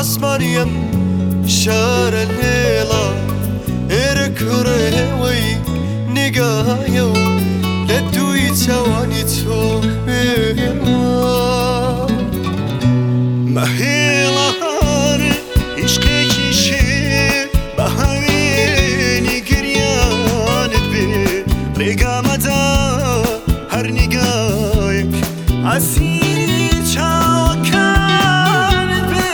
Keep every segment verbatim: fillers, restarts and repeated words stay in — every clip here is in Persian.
عسمانيم شار الليلة إركرهوي نقايو لدوي تواني توبيما مهيلا هاري عشقي كيشي بهاويني قريان بي رقامتا هر نقايك عسيري چاوكان بي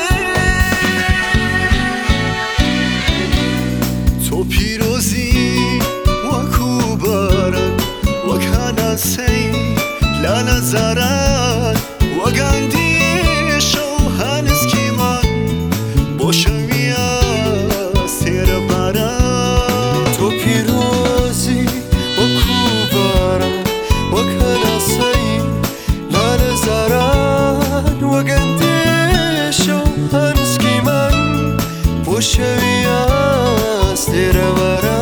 تو پیروزی وکو باران وکانا سی لالا زاران وگاندی شو هنز کیمان بوشویا سیر باران تو پیروزی وکو باران وکانا سی لالا زاران وگاندی شو هنز کیمان بوشویا سیر باران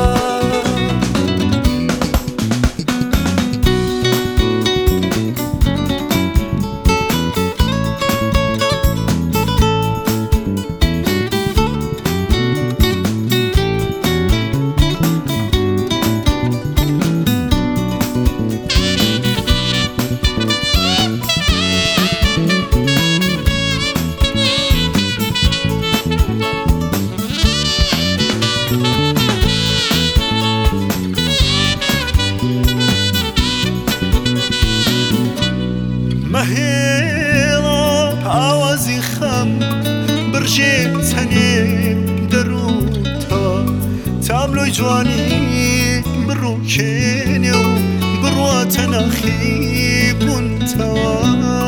مهيلا عوازي خم برجي تاني دروتا تابلو جواني برو كينيو بروا تناخي بنتوا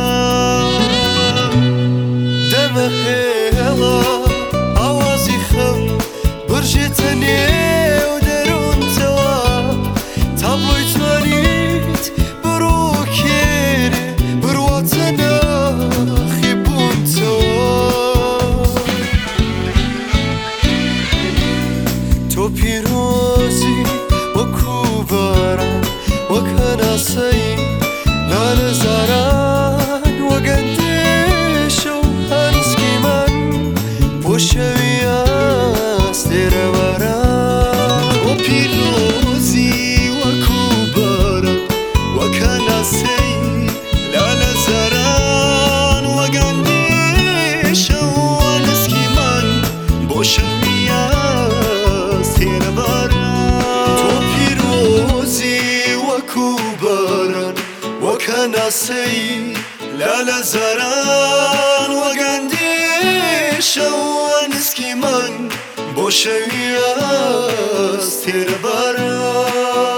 دمهيلا عوازي خم برجي تاني ودروتا تابلو جواني تو پیروزی وکو باران وکانا سی لالا زاران وگندش و هنسکی من بوشوی از دیر باران تو پیروزی وکو باران وکانا سی لالا زاران وگندش و هنسکی من بوشوی وكان سي لالا زاران وگندی شوان اسکی من بوشوی از تیر باران